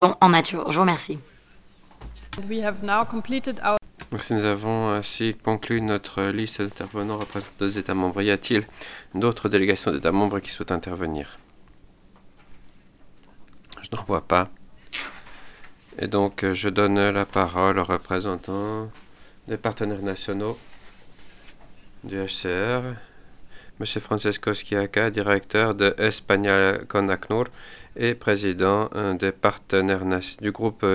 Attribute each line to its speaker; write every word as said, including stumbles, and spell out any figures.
Speaker 1: en nature. Je vous remercie.
Speaker 2: We have now completed our...
Speaker 3: Merci, nous avons ainsi conclu notre liste d'intervenants représentant des États membres. Y a-t-il d'autres délégations d'États membres qui souhaitent intervenir? Je n'en vois pas. Et donc, je donne la parole aux représentants des partenaires nationaux du H C R, M. Francesco Schiacca, directeur de España con ACNUR et président des partenaires du groupe